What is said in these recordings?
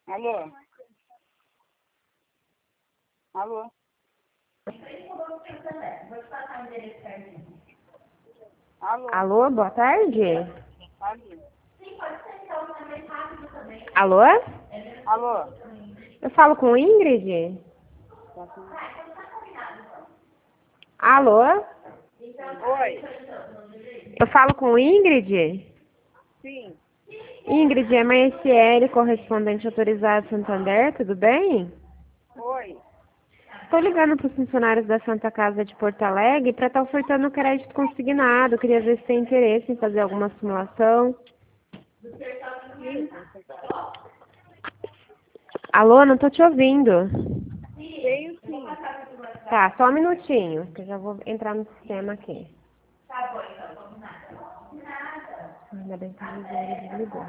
Alô? Alô? Alô? Alô, boa tarde. Ali. Alô? Alô? Eu falo com Ingrid? Alô? Oi? Eu falo com Ingrid? Sim. Ingrid, é MSL, correspondente autorizado Santander, tudo bem? Oi? Estou ligando para os funcionários da Santa Casa de Porto Alegre para estar ofertando crédito consignado. Queria ver se tem interesse em fazer alguma simulação. Sim. Alô, não estou te ouvindo. Tenho sim. Tá, só um minutinho, que eu já vou entrar no sistema aqui. Ainda bem que o usuário desligou.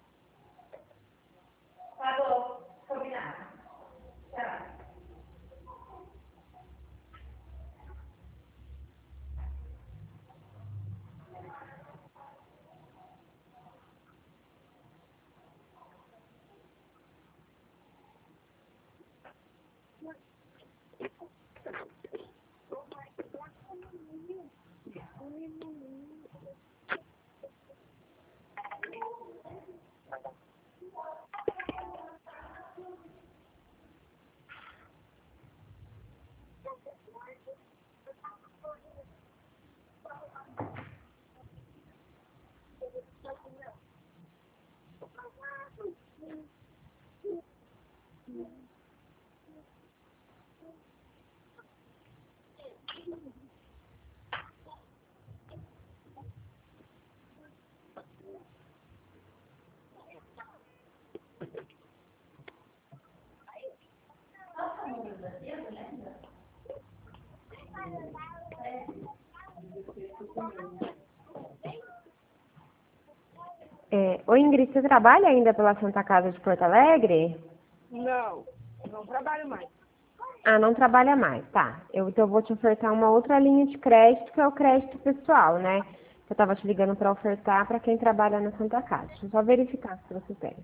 Oi, Ingrid, você trabalha ainda pela Santa Casa de Porto Alegre? Não. Não trabalho mais. Ah, não trabalha mais, tá. Então eu vou te ofertar uma outra linha de crédito, que é o crédito pessoal, né? Eu tava te ligando para ofertar para quem trabalha na Santa Casa. Deixa eu só verificar se você tem.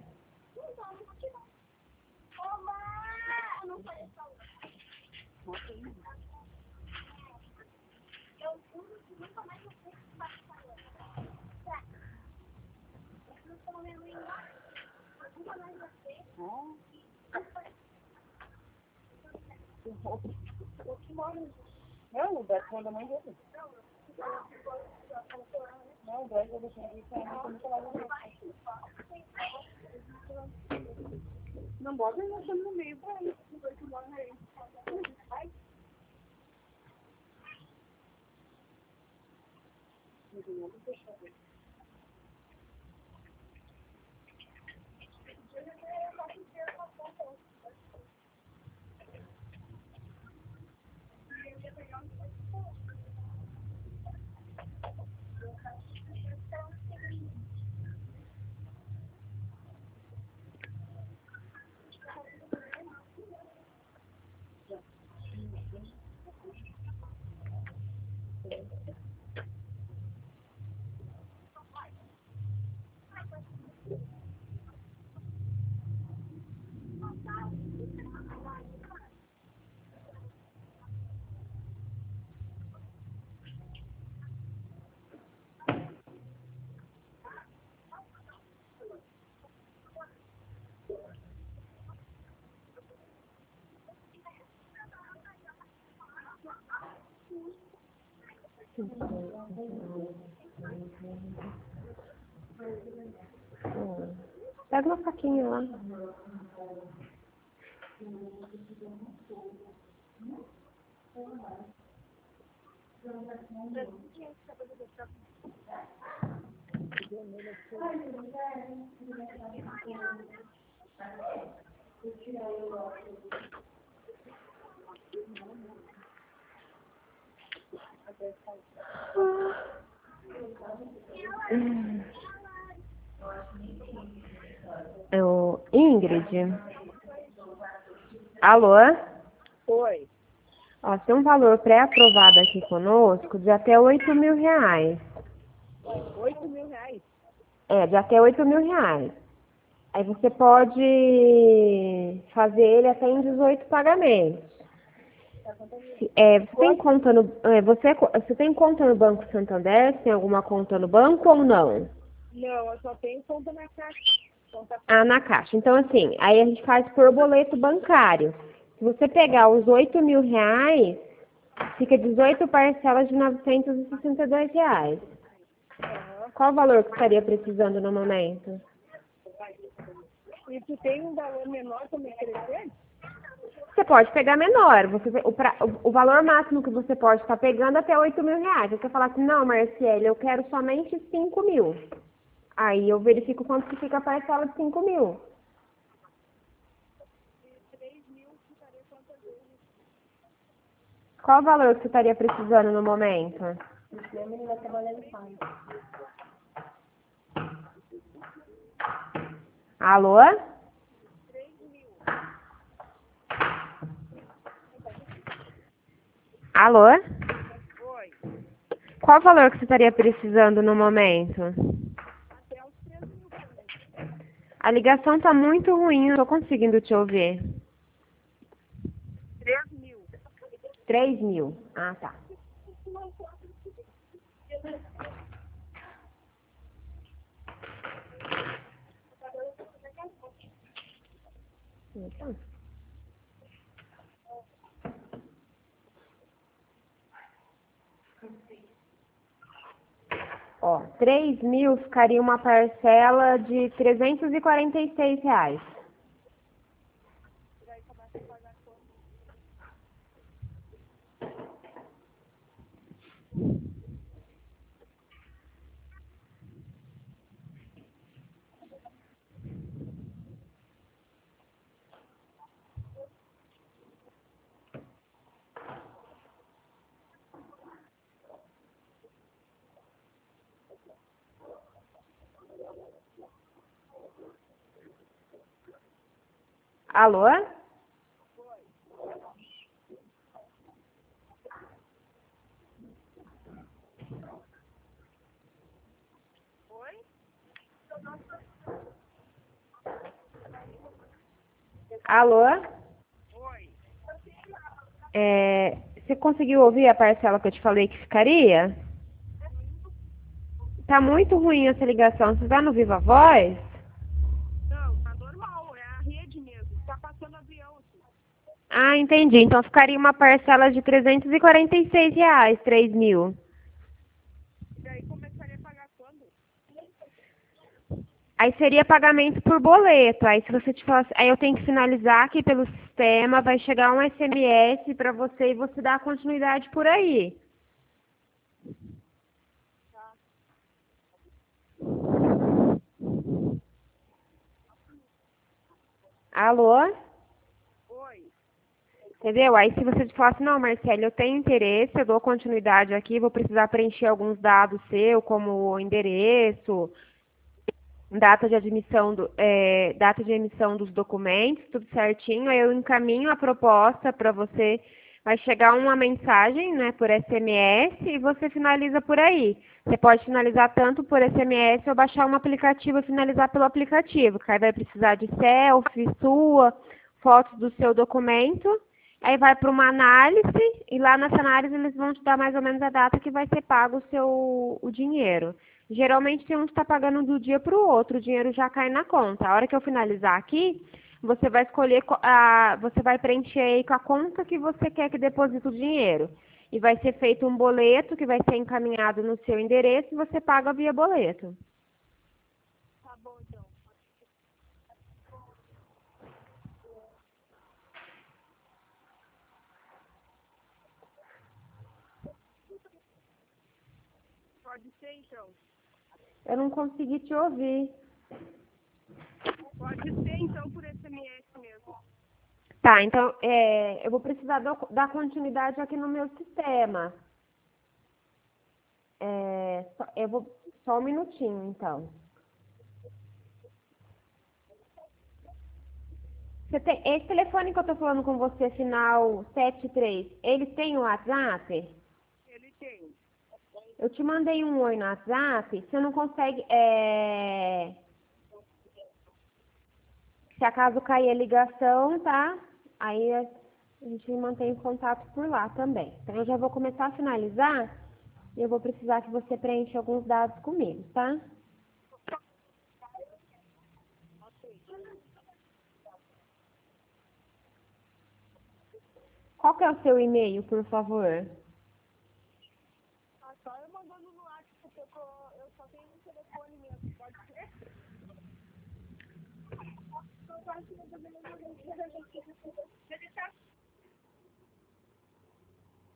Não, o Beto manda mãe dele. Não, o Beto deixou de sair, não trabalho mais. Não bota ele no meio pra isso. O Beto mora aí. Pega uma faquinha lá. Ingrid? Alô? Oi. Ó, tem um valor pré-aprovado aqui conosco de até R$ 8.000. R$ 8.000. De até R$ 8.000. Aí você pode fazer ele até em 18 pagamentos. Você tem conta no, você tem conta no Banco Santander? Você tem alguma conta no banco ou não? Não, eu só tenho conta na caixa. Ah, na Caixa. Então, assim, aí a gente faz por boleto bancário. Se você pegar os 8.000 reais, fica 18 parcelas de R$ 962. Qual o valor que estaria precisando no momento? E tu tem um valor menor para me oferecer? Você pode pegar menor. O valor máximo que você pode estar pegando é até 8.000 reais. Você falar assim, não, Marciele, eu quero somente 5.000. Aí eu verifico quanto que fica a parcela de 5.000. Qual o valor que você estaria precisando no momento? Alô? Alô? Oi. Qual o valor que você estaria precisando no momento? Até os 3.000 também. A ligação tá muito ruim, não tô conseguindo te ouvir. 3.000. 3.000. Ah, tá. Então. Ó, 3.000 ficaria uma parcela de R$ 346. Alô? Oi? Alô? Oi. Você conseguiu ouvir a parcela que eu te falei que ficaria? Tá muito ruim essa ligação. Você tá no Viva Voz? Não, tá normal, é a rede mesmo. Tá passando avião aqui. Ah, entendi. Então ficaria uma parcela de R$ 346, 3.000. E daí começaria a pagar quando? Aí seria pagamento por boleto. Aí se você te falar, aí eu tenho que finalizar aqui pelo sistema, vai chegar um SMS para você e você dá continuidade por aí. Alô? Oi. Entendeu? Aí se você te falar assim, não, Marcelo, eu tenho interesse, eu dou continuidade aqui, vou precisar preencher alguns dados seu, como o endereço, data de emissão dos documentos, tudo certinho. Aí eu encaminho a proposta para você. Vai chegar uma mensagem, né, por SMS e você finaliza por aí. Você pode finalizar tanto por SMS ou baixar um aplicativo e finalizar pelo aplicativo, que aí vai precisar de selfie sua, fotos do seu documento. Aí vai para uma análise e lá nessa análise eles vão te dar mais ou menos a data que vai ser pago o dinheiro. Geralmente tem um que está pagando do dia para o outro, o dinheiro já cai na conta. A hora que eu finalizar aqui, você vai escolher, você vai preencher aí com a conta que você quer que deposite o dinheiro. E vai ser feito um boleto que vai ser encaminhado no seu endereço e você paga via boleto. Tá bom, então. Pode ser, então. Eu não consegui te ouvir. Pode ser, então, por SMS mesmo. Tá, então eu vou precisar dar continuidade aqui no meu sistema. Só um minutinho, então. Esse telefone que eu tô falando com você, final 73, ele tem o WhatsApp? Ele tem. Eu te mandei um oi no WhatsApp, você não consegue, Se acaso cair a ligação, tá? Aí a gente mantém contato por lá também. Então eu já vou começar a finalizar e eu vou precisar que você preencha alguns dados comigo, tá? Qual que é o seu e-mail, por favor? Ah, só eu mandando no WhatsApp, porque eu só tenho um telefone mesmo, pode ser? Eu acho que eu também não vou